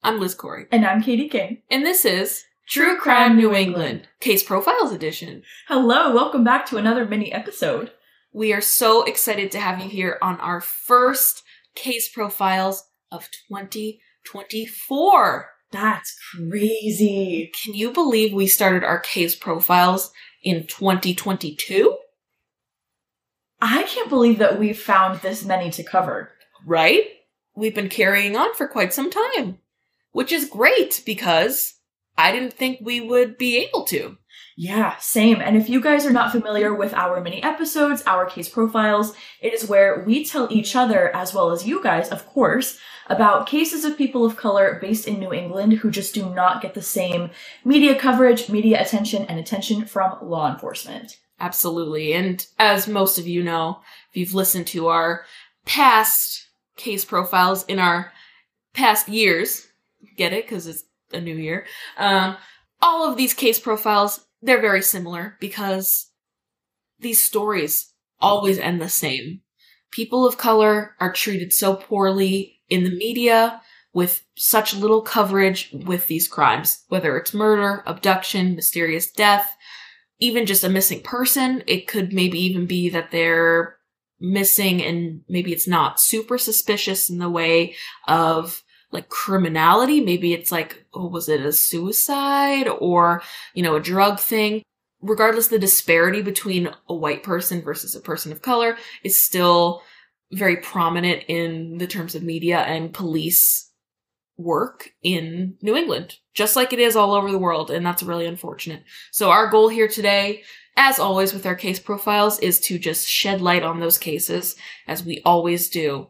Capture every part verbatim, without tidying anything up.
I'm Liz Corey. And I'm Katie King. And this is True Crime New England, Case Profiles Edition. Hello, welcome back to another mini episode. We are so excited to have you here on our first Case Profiles of twenty twenty-four. That's crazy. Can you believe we started our Case Profiles in twenty twenty-two? I can't believe that we've found this many to cover. Right? We've been carrying on for quite some time, which is great because I didn't think we would be able to. Yeah, same. And if you guys are not familiar with our mini episodes, our case profiles, it is where we tell each other, as well as you guys, of course, about cases of people of color based in New England who just do not get the same media coverage, media attention, and attention from law enforcement. Absolutely. And as most of you know, if you've listened to our past case profiles in our past years, get it? Because it's a new year. Um, all of these case profiles, they're very similar because these stories always end the same. People of color are treated so poorly in the media with such little coverage with these crimes, whether it's murder, abduction, mysterious death, even just a missing person. It could maybe even be that they're missing and maybe it's not super suspicious in the way of like criminality. Maybe it's like, oh, was it a suicide or, you know, a drug thing? Regardless, the disparity between a white person versus a person of color is still very prominent in the terms of media and police work in New England, just like it is all over the world. And that's really unfortunate. So our goal here today, as always with our case profiles, is to just shed light on those cases, as we always do.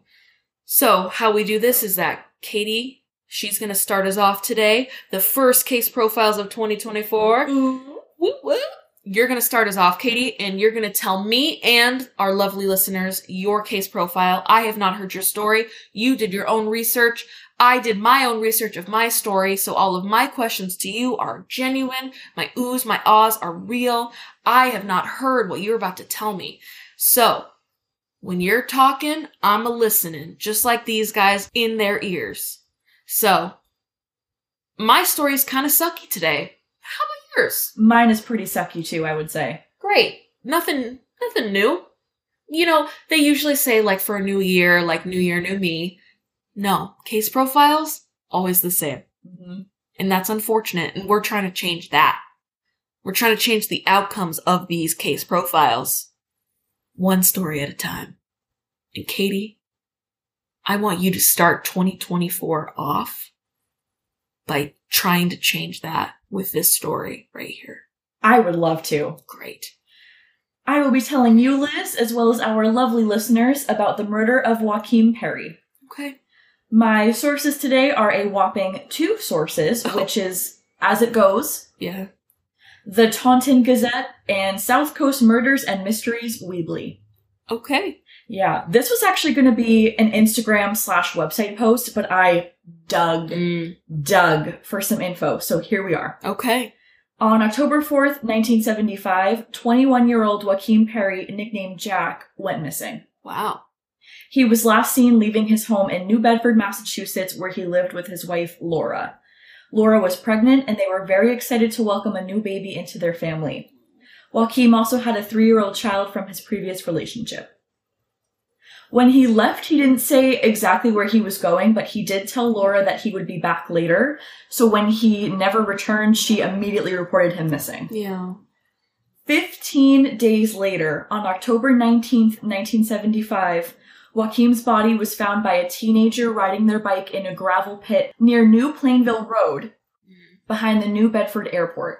So how we do this is that Katie, she's going to start us off today. The first case profiles of twenty twenty-four. Mm-hmm. Woo woo. You're going to start us off, Katie, and you're going to tell me and our lovely listeners your case profile. I have not heard your story. You did your own research. I did my own research of my story, so all of my questions to you are genuine. My oohs, my ahs are real. I have not heard what you're about to tell me. So, when you're talking, I'm a listening, just like these guys in their ears. So, my story's kind of sucky today. How about yours? Mine is pretty sucky too, I would say. Great. Nothing, nothing new. You know, they usually say like for a new year, like new year, new me. No, case profiles, always the same. Mm-hmm. And that's unfortunate, and we're trying to change that. We're trying to change the outcomes of these case profiles. One story at a time. And Katie, I want you to start twenty twenty-four off by trying to change that with this story right here. I would love to. Great. I will be telling you, Liz, as well as our lovely listeners, about the murder of Joaquin Perry. Okay. My sources today are a whopping two sources, Oh. which is, as it goes, Yeah. the Taunton Gazette and South Coast Murders and Mysteries Weebly. Okay. Yeah, this was actually going to be an Instagram slash website post, but I dug, Mm. dug for some info, so here we are. Okay. On October fourth, nineteen seventy-five, twenty-one-year-old Joaquin Perry, nicknamed Jack, went missing. Wow. He was last seen leaving his home in New Bedford, Massachusetts, where he lived with his wife, Laura. Laura was pregnant, and they were very excited to welcome a new baby into their family. Joaquin also had a three-year-old child from his previous relationship. When he left, he didn't say exactly where he was going, but he did tell Laura that he would be back later. So when he never returned, she immediately reported him missing. Yeah. Fifteen days later, on October nineteenth, nineteen seventy-five, Joaquin's body was found by a teenager riding their bike in a gravel pit near New Plainville Road, behind the New Bedford Airport.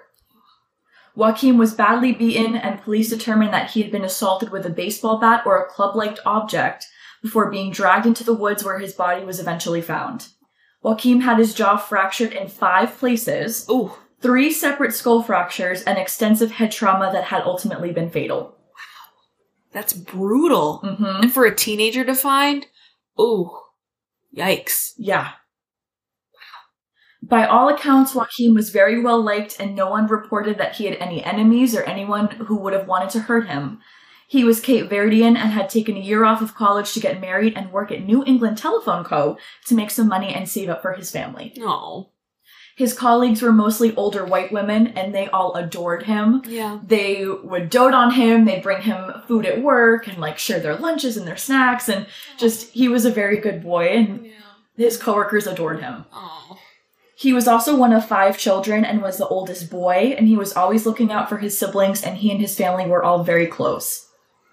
Joaquin was badly beaten, and police determined that he had been assaulted with a baseball bat or a club-like object before being dragged into the woods where his body was eventually found. Joaquin had his jaw fractured in five places, Ooh. three separate skull fractures, and extensive head trauma that had ultimately been fatal. That's brutal. Mm-hmm. And for a teenager to find, ooh, yikes. Yeah. By all accounts, Joaquin was very well liked, and no one reported that he had any enemies or anyone who would have wanted to hurt him. He was Cape Verdean and had taken a year off of college to get married and work at New England Telephone Co. to make some money and save up for his family. Oh. His colleagues were mostly older white women, and they all adored him. Yeah. They would dote on him, they'd bring him food at work, and, like, share their lunches and their snacks, and just, he was a very good boy, and Yeah. his coworkers adored him. Oh. He was also one of five children and was the oldest boy, and he was always looking out for his siblings, and he and his family were all very close.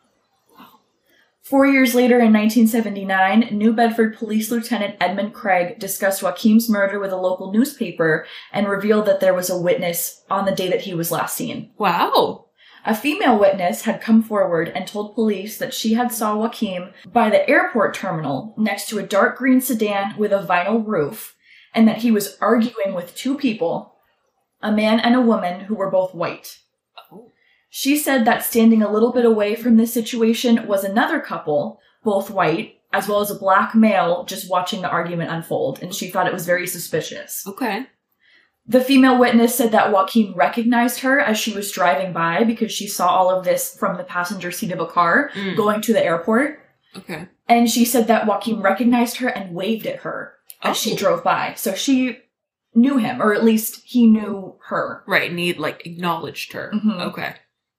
Four years later, in nineteen seventy-nine, New Bedford Police Lieutenant Edmund Craig discussed Joaquim's murder with a local newspaper and revealed that there was a witness on the day that he was last seen. Wow. A female witness had come forward and told police that she had saw Joaquim by the airport terminal next to a dark green sedan with a vinyl roof, and that he was arguing with two people, a man and a woman who were both white. Oh. She said that standing a little bit away from this situation was another couple, both white, as well as a black male just watching the argument unfold, and she thought it was very suspicious. Okay. The female witness said that Joaquim recognized her as she was driving by because she saw all of this from the passenger seat of a car Mm. going to the airport. Okay. And she said that Joaquim recognized her and waved at her as Oh. she drove by. So she knew him, or at least he knew her. Right, and he, like, acknowledged her. Mhm. Okay.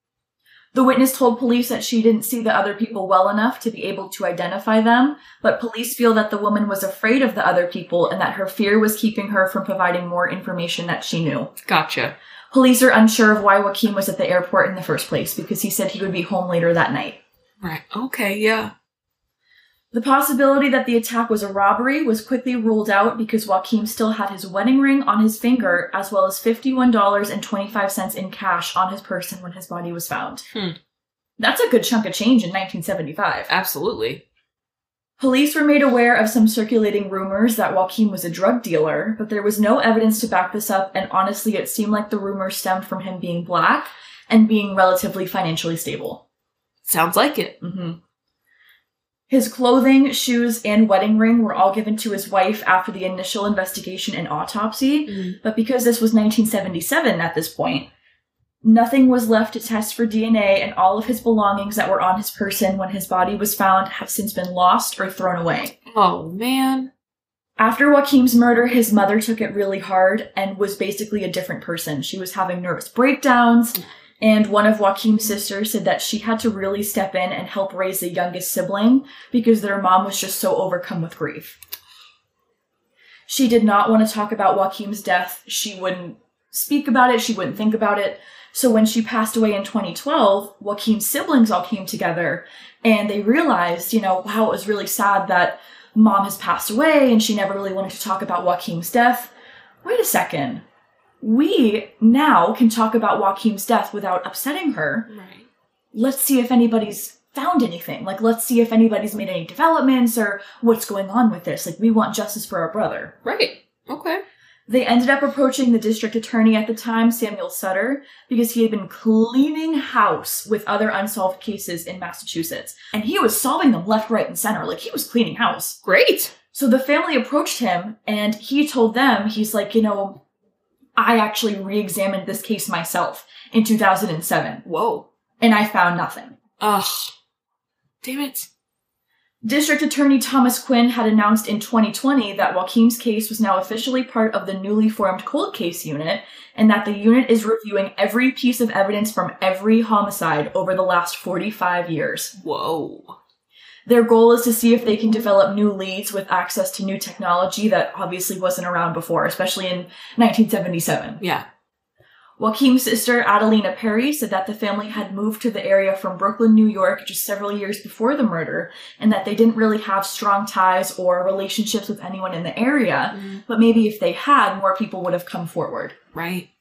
The witness told police that she didn't see the other people well enough to be able to identify them, but police feel that the woman was afraid of the other people and that her fear was keeping her from providing more information that she knew. Gotcha. Police are unsure of why Joaquim was at the airport in the first place, because he said he would be home later that night. Right. Okay, yeah. The possibility that the attack was a robbery was quickly ruled out because Joaquim still had his wedding ring on his finger, as well as fifty-one dollars and twenty-five cents in cash on his person when his body was found. Hmm. That's a good chunk of change in nineteen seventy-five. Absolutely. Police were made aware of some circulating rumors that Joaquim was a drug dealer, but there was no evidence to back this up, and honestly, it seemed like the rumors stemmed from him being black and being relatively financially stable. Sounds like it. Mm-hmm. His clothing, shoes, and wedding ring were all given to his wife after the initial investigation and autopsy, Mm. but because this was nineteen seventy-seven at this point, nothing was left to test for D N A, and all of his belongings that were on his person when his body was found have since been lost or thrown away. Oh, man. After Joaquim's murder, his mother took it really hard and was basically a different person. She was having nervous breakdowns, and one of Joaquim's sisters said that she had to really step in and help raise the youngest sibling because their mom was just so overcome with grief. She did not want to talk about Joaquim's death. She wouldn't speak about it. She wouldn't think about it. So when she passed away in twenty twelve, Joaquim's siblings all came together and they realized, you know, wow, it was really sad that mom has passed away and she never really wanted to talk about Joaquim's death. Wait a second. We now can talk about Joaquim's death without upsetting her. Right. Let's see if anybody's found anything. Like, let's see if anybody's made any developments or what's going on with this. Like, we want justice for our brother. Right. Okay. They ended up approaching the district attorney at the time, Samuel Sutter, because he had been cleaning house with other unsolved cases in Massachusetts. And he was solving them left, right, and center. Like, he was cleaning house. Great. So the family approached him, and he told them, he's like, you know, I actually re-examined this case myself in two thousand seven. Whoa. And I found nothing. Ugh. Damn it. District Attorney Thomas Quinn had announced in twenty twenty that Joaquim's case was now officially part of the newly formed cold case unit, and that the unit is reviewing every piece of evidence from every homicide over the last forty-five years. Whoa. Their goal is to see if they can develop new leads with access to new technology that obviously wasn't around before, especially in nineteen seventy-seven. Yeah. Joaquim's sister, Adelina Perry, said that the family had moved to the area from Brooklyn, New York, just several years before the murder, and that they didn't really have strong ties or relationships with anyone in the area, Mm. but maybe if they had, more people would have come forward. Right.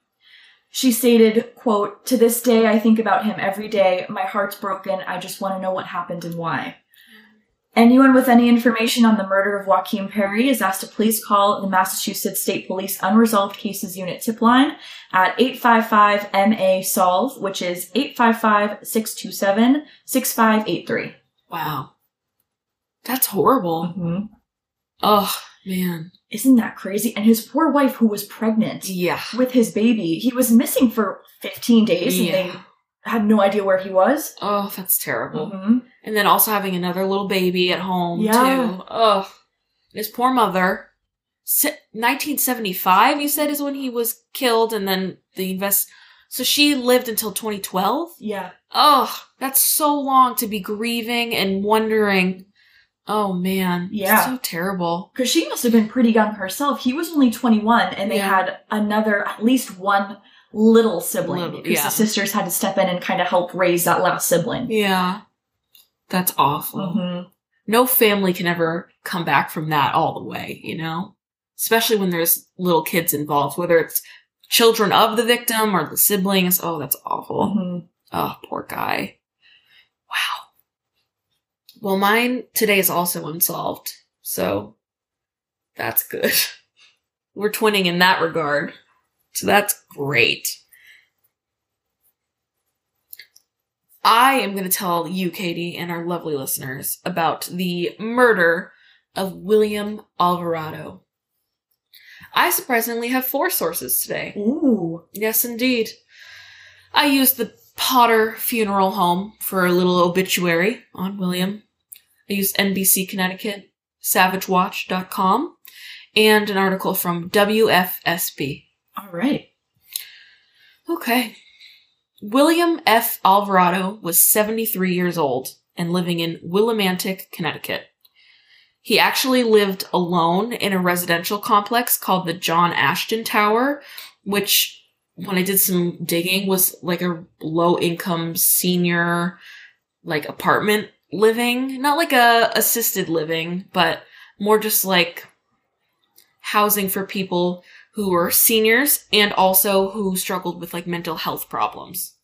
She stated, quote, "To this day, I think about him every day. My heart's broken. I just want to know what happened and why." Anyone with any information on the murder of Joaquim Perry is asked to please call the Massachusetts State Police Unresolved Cases Unit tip line at eight five five M A solve, which is eight five five, six two seven, six five eight three. Wow. That's horrible. Mm-hmm. Oh, man. Isn't that crazy? And his poor wife, who was pregnant Yeah. with his baby, he was missing for fifteen days, and Yeah. they had no idea where he was. Oh, that's terrible. Mm-hmm. And then also having another little baby at home, Yeah. too. Oh, his poor mother. Se- nineteen seventy-five, you said, is when he was killed, and then the invest... So she lived until twenty twelve? Yeah. Oh, that's so long to be grieving and wondering. Oh, man. Yeah. So terrible. Because she must have been pretty young herself. He was only twenty-one, and they Yeah. had another, at least one little sibling. Little- because yeah. the sisters had to step in and kind of help raise that last sibling. Yeah. That's awful. Mm-hmm. No family can ever come back from that all the way, you know? Especially when there's little kids involved, whether it's children of the victim or the siblings. Oh, that's awful. Mm-hmm. Oh, poor guy. Wow. Well, mine today is also unsolved, so that's good. We're twinning in that regard, so that's great. I am going to tell you, Katie, and our lovely listeners about the murder of William Alvarado. I surprisingly have four sources today. Ooh. Yes, indeed. I used the Potter Funeral Home for a little obituary on William. I used N B C Connecticut, savage watch dot com, and an article from W F S B. All right. Okay. William F. Alvarado was seventy-three years old and living in Willimantic, Connecticut. He actually lived alone in a residential complex called the John Ashton Tower, which, when I did some digging, was like a low-income senior, like, apartment living. Not like a assisted living, but more just like housing for people who were seniors and also who struggled with, like, mental health problems.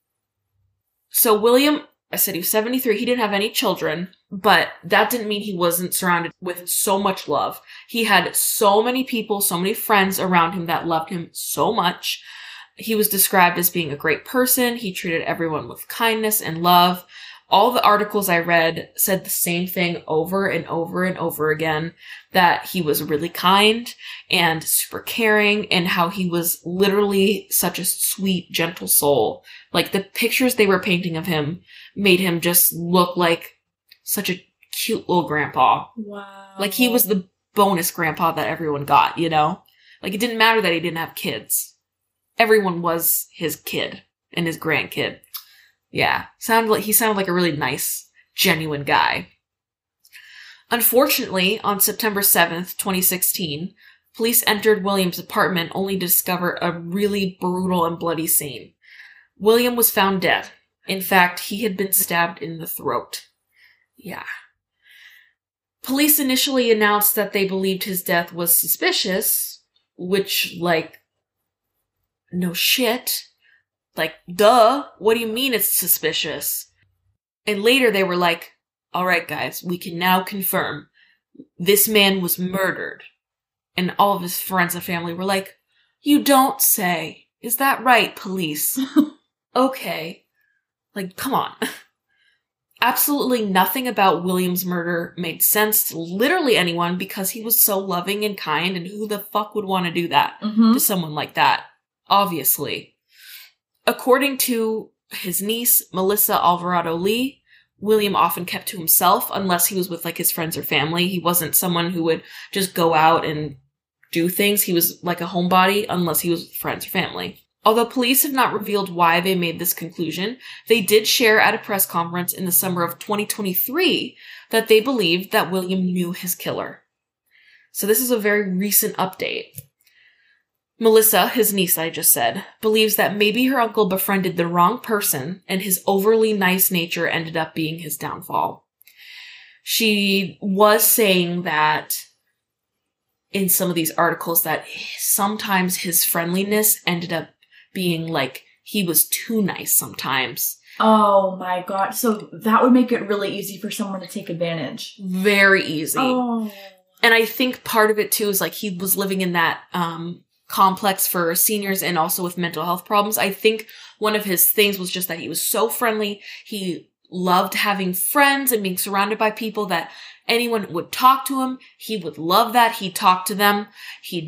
So William, I said he was seventy-three. He didn't have any children, but that didn't mean he wasn't surrounded with so much love. He had so many people, so many friends around him that loved him so much. He was described as being a great person. He treated everyone with kindness and love. All the articles I read said the same thing over and over and over again, that he was really kind and super caring and how he was literally such a sweet, gentle soul. Like, the pictures they were painting of him made him just look like such a cute little grandpa. Wow. Like, he was the bonus grandpa that everyone got, you know? Like, it didn't matter that he didn't have kids. Everyone was his kid and his grandkid. Yeah, sounded like he sounded like a really nice, genuine guy. Unfortunately, on September seventh, twenty sixteen, police entered William's apartment only to discover a really brutal and bloody scene. William was found dead. In fact, he had been stabbed in the throat. Yeah. Police initially announced that they believed his death was suspicious, which, like, no shit. Like, duh, what do you mean it's suspicious? And later they were like, all right, guys, we can now confirm this man was murdered. And all of his friends and family were like, you don't say. Is that right, police? Okay. Like, come on. Absolutely nothing about William's murder made sense to literally anyone because he was so loving and kind, and who the fuck would want to do that Mm-hmm. to someone like that? Obviously. According to his niece, Melissa Alvarado Lee, William often kept to himself unless he was with, like, his friends or family. He wasn't someone who would just go out and do things. He was like a homebody unless he was with friends or family. Although police have not revealed why they made this conclusion, they did share at a press conference in the summer of twenty twenty-three that they believed that William knew his killer. So this is a very recent update. Melissa, his niece I just said, believes that maybe her uncle befriended the wrong person and his overly nice nature ended up being his downfall. She was saying that in some of these articles that sometimes his friendliness ended up being like he was too nice sometimes. Oh my god. So that would make it really easy for someone to take advantage. Very easy. Oh. And I think part of it too is like he was living in that um complex for seniors and also with mental health problems. I think one of his things was just that he was so friendly. He loved having friends and being surrounded by people that anyone would talk to him. He would love that. He'd talk to them. He'd,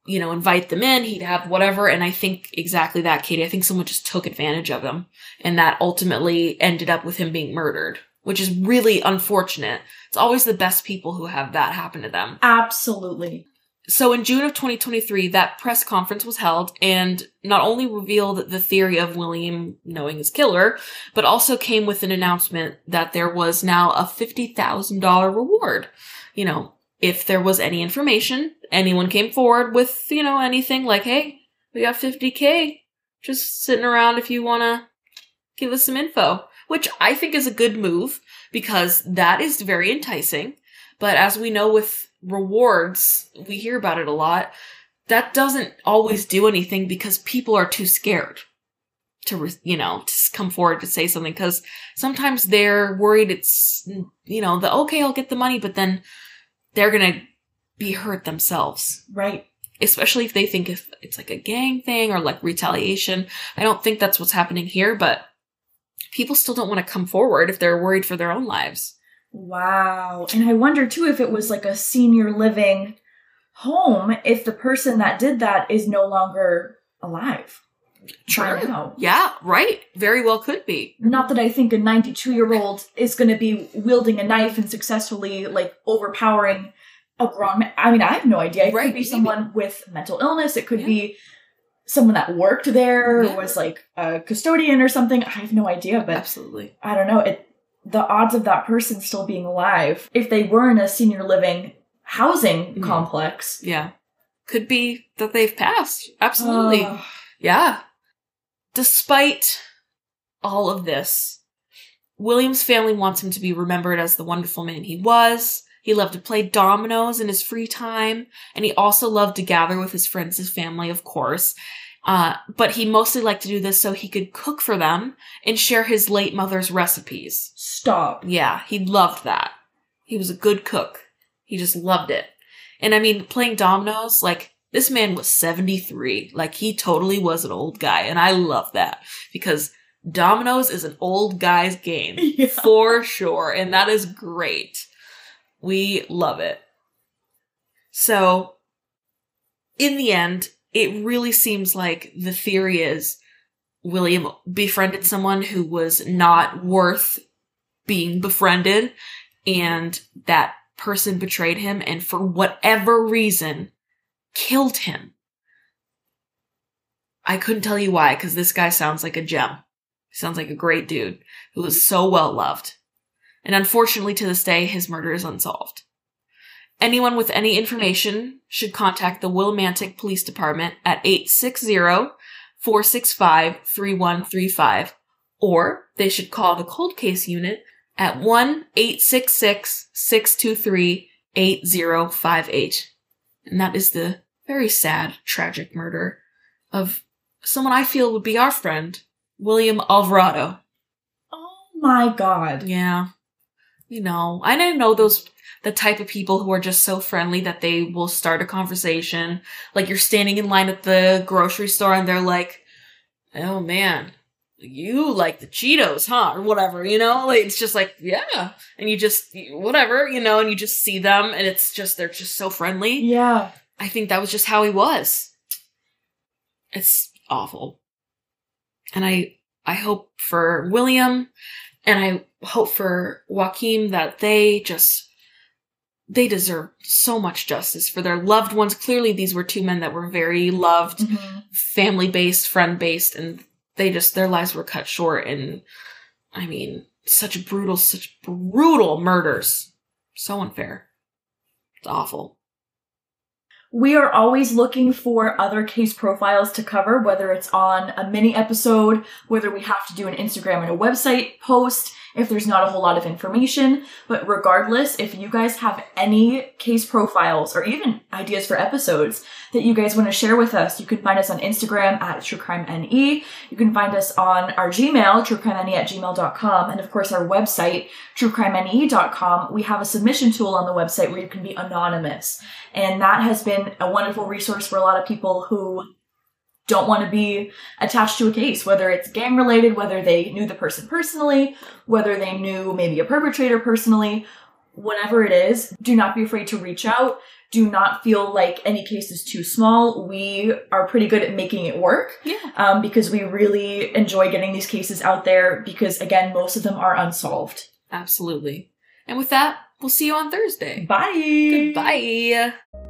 you know, invite them in. He'd have whatever. And I think exactly that, Katie. I think someone just took advantage of him. And that ultimately ended up with him being murdered, which is really unfortunate. It's always the best people who have that happen to them. Absolutely. So in June of twenty twenty-three, that press conference was held and not only revealed the theory of William knowing his killer, but also came with an announcement that there was now a fifty thousand dollars reward. You know, if there was any information, anyone came forward with, you know, anything like, hey, we got fifty K just sitting around if you want to give us some info, which I think is a good move because that is very enticing. But as we know with rewards, we hear about it a lot, that doesn't always do anything because people are too scared to, you know, to come forward to say something because sometimes they're worried it's, you know, the, okay, I'll get the money, but then they're going to be hurt themselves. Right. Especially if they think if it's like a gang thing or like retaliation. I don't think that's what's happening here, but people still don't want to come forward if they're worried for their own lives. Wow. And I wonder too if it was like a senior living home, if the person that did that is no longer alive. True. Yeah, right. Very well could be. Not that I think a ninety-two-year-old is going to be wielding a knife and successfully like overpowering a grown man. I mean, I have no idea. It right, could be maybe. someone with mental illness. It could yeah. be someone that worked there, yeah. was like a custodian or something. I have no idea, but absolutely. I don't know. It the odds of that person still being alive, if they were in a senior living housing mm. complex. Yeah. Could be that they've passed. Absolutely. Uh. Yeah. Despite all of this, William's family wants him to be remembered as the wonderful man he was. He loved to play dominoes in his free time, and he also loved to gather with his friends, his family, of course. Uh, but he mostly liked to do this so he could cook for them and share his late mother's recipes. Stop. Yeah, he loved that. He was a good cook. He just loved it. And I mean, playing dominoes, like, this man was seventy-three. Like, he totally was an old guy, and I love that because dominoes is an old guy's game. Yeah. For sure, and that is great. We love it. So, in the end, it really seems like the theory is William befriended someone who was not worth being befriended, and that person betrayed him, and for whatever reason, killed him. I couldn't tell you why, because this guy sounds like a gem. He sounds like a great dude who was so well loved. And unfortunately, to this day, his murder is unsolved. Anyone with any information should contact the Willimantic Police Department at eight six zero, four six five, three one three five, or they should call the Cold Case Unit at one eight six six, six two three, eight zero five eight. And that is the very sad, tragic murder of someone I feel would be our friend, William Alvarado. Oh my god. Yeah. You know, I didn't know those, the type of people who are just so friendly that they will start a conversation. Like, you're standing in line at the grocery store and they're like, oh man, you like the Cheetos, huh? Or whatever, you know? Like, it's just like, yeah. And you just, whatever, you know, and you just see them and it's just, they're just so friendly. Yeah. I think that was just how he was. It's awful. And I, I hope for William and I hope for Joaquin that they just, they deserve so much justice for their loved ones. Clearly, these were two men that were very loved, mm-hmm. family-based, friend-based, and they just, their lives were cut short. And, I mean, such brutal, such brutal murders. So unfair. It's awful. We are always looking for other case profiles to cover, whether it's on a mini episode, whether we have to do an Instagram and a website post, if there's not a whole lot of information. But regardless, if you guys have any case profiles or even ideas for episodes that you guys want to share with us, you can find us on Instagram at TrueCrimeNE. You can find us on our Gmail, TrueCrimeNE at gmail dot com. And of course, our website, True Crime N E dot com. We have a submission tool on the website where you can be anonymous. And that has been a wonderful resource for a lot of people who don't want to be attached to a case, whether it's gang related, whether they knew the person personally, whether they knew maybe a perpetrator personally, whatever it is, do not be afraid to reach out. Do not feel like any case is too small. We are pretty good at making it work. Yeah. Um, because we really enjoy getting these cases out there because, again, most of them are unsolved. Absolutely. And with that, we'll see you on Thursday. Bye. Goodbye.